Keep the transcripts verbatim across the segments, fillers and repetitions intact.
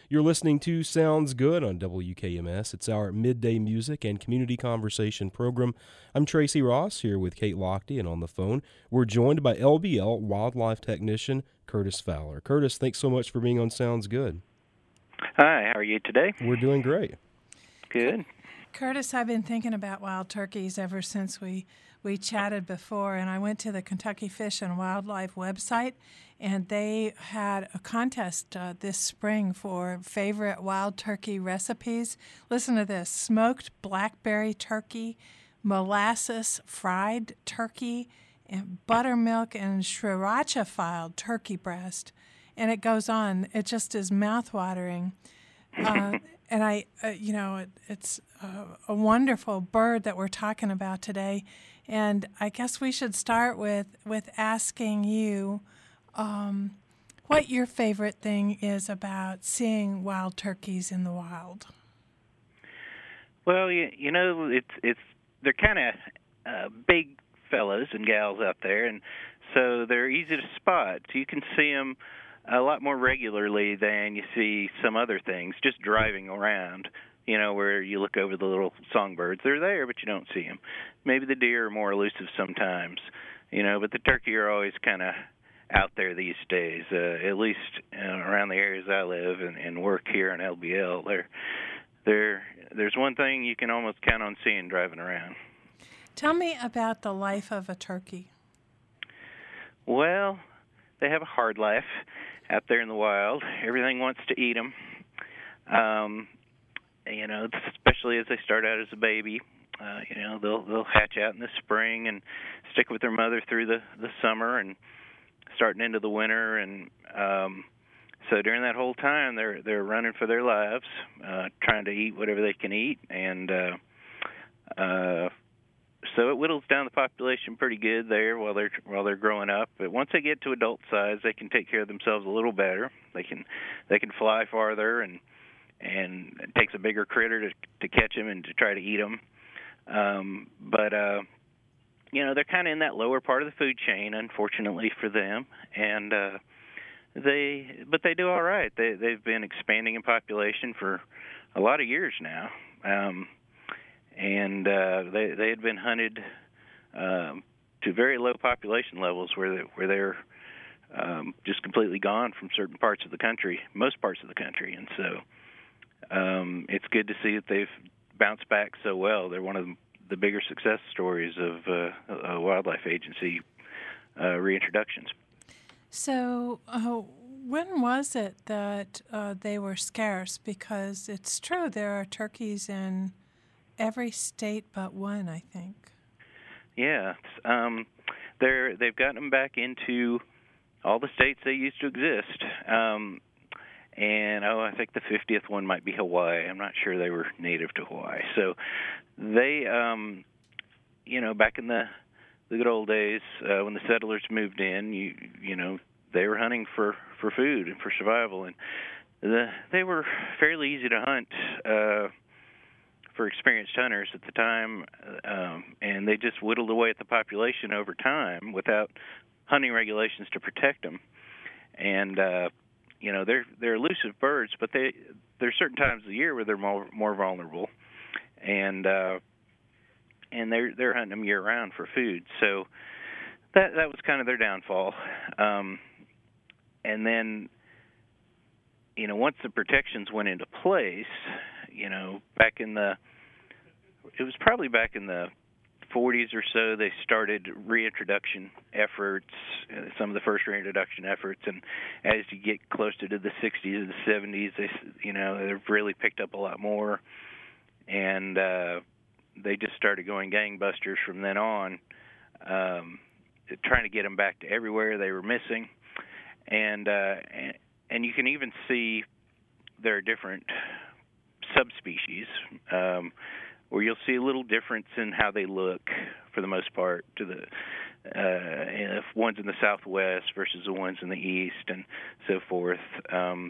You're listening to Sounds Good on W K M S. It's our midday music and community conversation program. I'm Tracy Ross here with Kate Lochte, and on the phone, we're joined by L B L wildlife technician Curtis Fowler. Curtis, thanks so much for being on Sounds Good. Hi, how are you today? We're doing great. Good. Curtis, I've been thinking about wild turkeys ever since we, we chatted before, and I went to the Kentucky Fish and Wildlife website, and they had a contest uh, this spring for favorite wild turkey recipes. Listen to this: smoked blackberry turkey, molasses fried turkey, and buttermilk and sriracha filed turkey breast. And it goes on. It just is mouth-watering. Uh, and I, uh, you know, it, it's uh, a wonderful bird that we're talking about today. And I guess we should start with, with asking you um, what your favorite thing is about seeing wild turkeys in the wild. Well, you, you know, it's it's they're kind of uh, big fellows and gals out there, and so they're easy to spot. So you can see them a lot more regularly than you see some other things just driving around, you know, where you look over the little songbirds. They're there, but you don't see them. Maybe the deer are more elusive sometimes, you know, but the turkey are always kind of out there these days, uh, at least uh, around the areas I live and, and work here in L B L. They're, they're, there's one thing you can almost count on seeing driving around. Tell me about the life of a turkey. Well, they have a hard life out there in the wild. Everything wants to eat them. Um, you know, especially as they start out as a baby. Uh, you know, they'll they'll hatch out in the spring and stick with their mother through the, the summer and starting into the winter. And um, so during that whole time, they're they're running for their lives, uh, trying to eat whatever they can eat. And uh, uh, so it whittles down the population pretty good there while they're while they're growing up. But once they get to adult size, they can take care of themselves a little better. They can they can fly farther, and and it takes a bigger critter to to catch them and to try to eat them. Um, but uh, you know, they're kind of in that lower part of the food chain, unfortunately for them. And uh, they but they do all right. They they've been expanding in population for a lot of years now. Um, And uh, they they had been hunted um, to very low population levels, where they, where they're um, just completely gone from certain parts of the country, most parts of the country, and so um, it's good to see that they've bounced back so well. They're one of the bigger success stories of uh, uh, wildlife agency uh, reintroductions. So, uh, when was it that uh, they were scarce? Because it's true, there are turkeys in every state but one, I think. Yeah, um, they're they've gotten them back into all the states they used to exist, um, and oh, I think the fiftieth one might be Hawaii. I'm not sure they were native to Hawaii. So they, um, you know, back in the the good old days uh, when the settlers moved in, you you know, they were hunting for, for food and for survival, and the, they were fairly easy to hunt. Uh, for experienced hunters at the time, um, and they just whittled away at the population over time without hunting regulations to protect them. And uh, you know, they're they're elusive birds, but they there's certain times of the year where they're more more vulnerable, and uh, and they're they're hunting them year round for food. So that that was kind of their downfall. Um, and then, you know, once the protections went into place, you know, back in the, it was probably back in the forties or so, they started reintroduction efforts, uh, some of the first reintroduction efforts, and as you get closer to the sixties and the seventies, they, you know, they've really picked up a lot more, and uh, they just started going gangbusters from then on, um, trying to get them back to everywhere they were missing, and uh, and, and you can even see there are different subspecies, um, where you'll see a little difference in how they look, for the most part, to the uh, if ones in the southwest versus the ones in the east, and so forth. Um,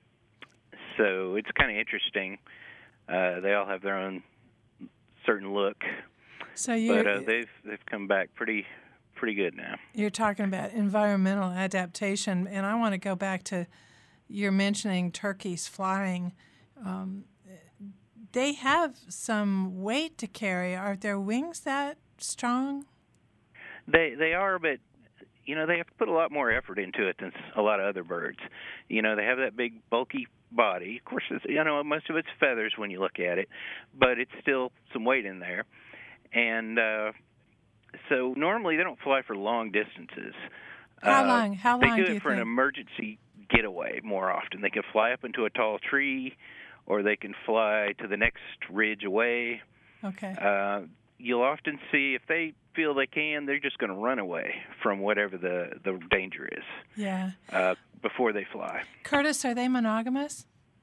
so it's kind of interesting. Uh, they all have their own certain look, so you, but uh, they've they've come back pretty pretty good now. You're talking about environmental adaptation, and I want to go back to you're mentioning turkeys flying. Um, they have some weight to carry. Are their wings that strong? They they are, but you know they have to put a lot more effort into it than a lot of other birds. You know they have that big bulky body. Of course, it's, you know most of it's feathers when you look at it, but it's still some weight in there. And uh, so normally they don't fly for long distances. How uh, long? How long They do do it you for think? an emergency getaway more often. They can fly up into a tall tree, or they can fly to the next ridge away. Okay. Uh, you'll often see if they feel they can, they're just going to run away from whatever the, the danger is. Yeah. Uh, before they fly. Curtis, are they monogamous?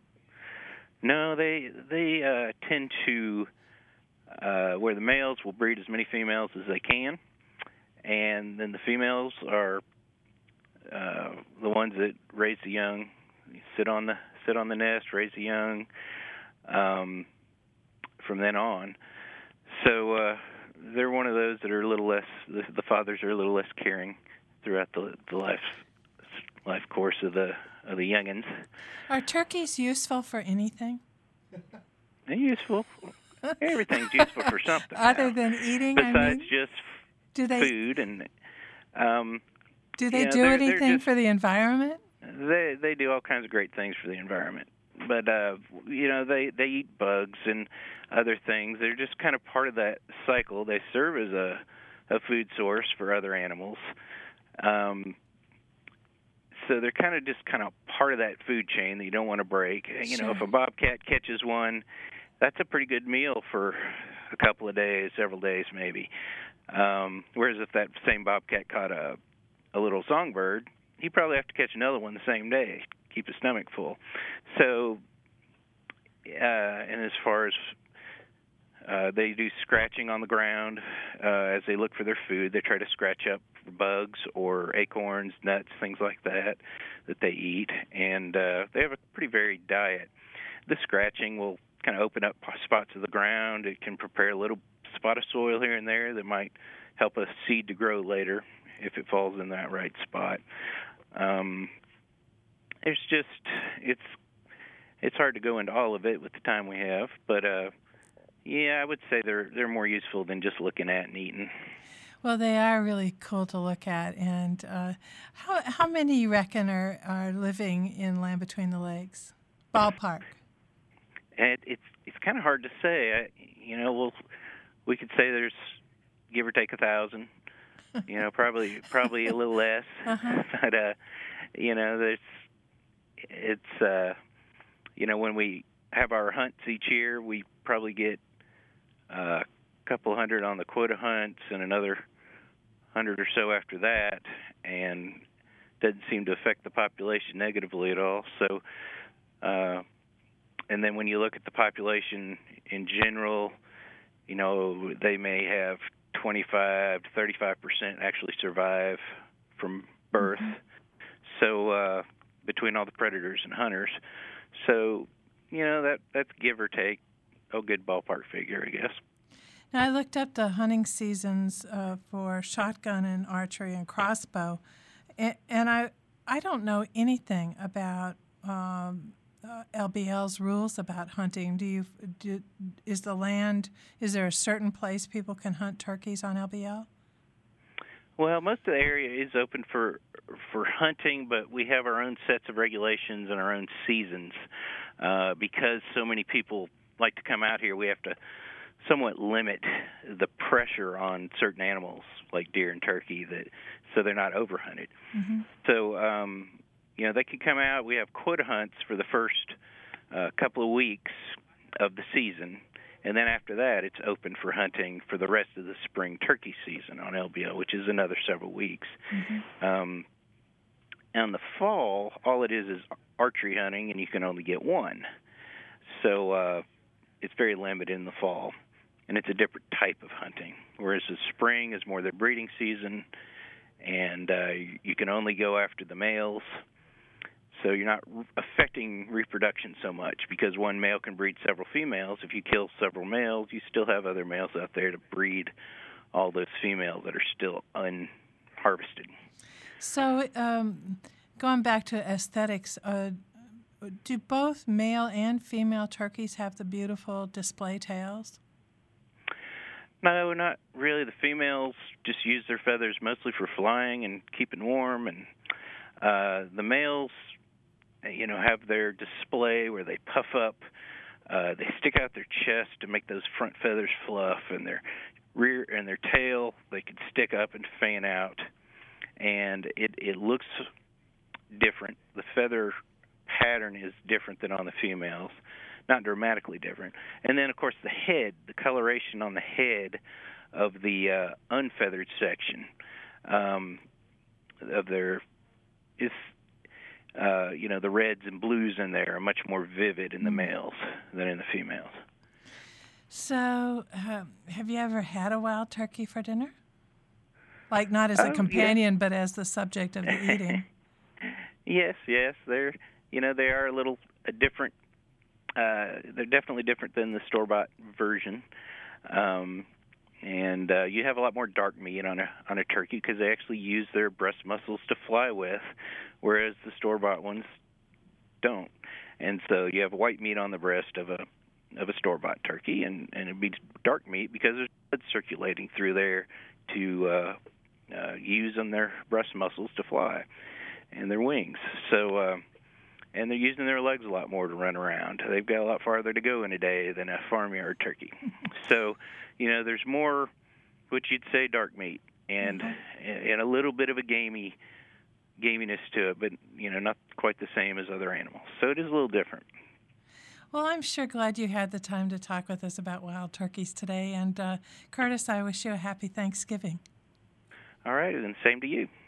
No, they they uh, tend to uh, where the males will breed as many females as they can, and then the females are uh, the ones that raise the young, sit on the sit on the nest, raise the young. Um, from then on, so uh, they're one of those that are a little less. The, the fathers are a little less caring throughout the the life life course of the of the youngins. Are turkeys useful for anything? They're useful. Everything's useful for something. Other now, than eating, besides I mean? just Do they food and. Um, do they you know, do they're, they're anything just, for the environment? They they do all kinds of great things for the environment. But uh, you know they, they eat bugs and other things. They're just kind of part of that cycle. They serve as a, a food source for other animals. Um, so they're kind of just kind of part of that food chain that you don't want to break. You know, if a bobcat catches one, that's a pretty good meal for a couple of days, several days maybe. Um, whereas if that same bobcat caught a a little songbird, he'd probably have to catch another one the same day to keep his stomach full. So, uh, and as far as uh, they do scratching on the ground uh, as they look for their food, they try to scratch up bugs or acorns, nuts, things like that that they eat, and uh, they have a pretty varied diet. The scratching will kind of open up spots of the ground. It can prepare a little spot of soil here and there that might help a seed to grow later if it falls in that right spot. Um, it's just it's it's hard to go into all of it with the time we have, but uh, yeah, I would say they're they're more useful than just looking at and eating. Well, they are really cool to look at. And uh, how how many you reckon are, are living in Land Between the Lakes? Ballpark. And it's it's kind of hard to say. I, you know, we'll we could say there's give or take a thousand. You know, probably probably a little less. Uh-huh. But uh, you know, there's it's uh, you know when we have our hunts each year, we probably get uh, a couple hundred on the quota hunts and another hundred or so after that, and doesn't seem to affect the population negatively at all. So, uh, and then when you look at the population in general, you know, they may have twenty-five to thirty-five percent actually survive from birth. Mm-hmm. So uh, between all the predators and hunters, so you know that that's give or take a good ballpark figure, I guess. Now I looked up the hunting seasons uh, for shotgun and archery and crossbow, and, and I I don't know anything about um, uh, L B L's rules about hunting. Do you do, is the land is there a certain place people can hunt turkeys on L B L? Well, most of the area is open for for hunting, but we have our own sets of regulations and our own seasons. Uh, because so many people like to come out here, we have to somewhat limit the pressure on certain animals like deer and turkey, that so they're not overhunted. Mm-hmm. So, um, you know, they can come out. We have quota hunts for the first uh, couple of weeks of the season, and then after that, it's open for hunting for the rest of the spring turkey season on L B L, which is another several weeks. Mm-hmm. Um, and the fall, all it is is archery hunting, and you can only get one. So uh, it's very limited in the fall, and it's a different type of hunting. Whereas the spring is more the breeding season, and uh, you can only go after the males. So you're not affecting reproduction so much, because one male can breed several females. If you kill several males, you still have other males out there to breed all those females that are still unharvested. So um, going back to aesthetics, uh, do both male and female turkeys have the beautiful display tails? No, not really. The females just use their feathers mostly for flying and keeping warm, and uh, the males, you know, have their display where they puff up. Uh, they stick out their chest to make those front feathers fluff, and their rear and their tail they can stick up and fan out, and it it looks different. The feather pattern is different than on the females, not dramatically different. And then, of course, the head, the coloration on the head of the uh, unfeathered section um, of their is. Uh, you know, the reds and blues in there are much more vivid in the males than in the females. So, uh, have you ever had a wild turkey for dinner? Like not as a Oh, companion, yeah. but as the subject of the eating? Yes, yes, they're you know they are a little a different. Uh, they're definitely different than the store-bought version, um, and uh, you have a lot more dark meat on a on a turkey because they actually use their breast muscles to fly with, whereas the store-bought ones don't. And so you have white meat on the breast of a of a store-bought turkey, and, and it'd be dark meat because there's blood circulating through there to uh, uh, use on their breast muscles to fly and their wings. So, uh, and they're using their legs a lot more to run around. They've got a lot farther to go in a day than a farmyard turkey. So, you know, there's more what you'd say dark meat and mm-hmm. and a little bit of a gamey gaminess to it, but you know, not quite the same as other animals. So it is a little different. Well, I'm sure glad you had the time to talk with us about wild turkeys today. And uh, Curtis, I wish you a happy Thanksgiving. All right, and same to you.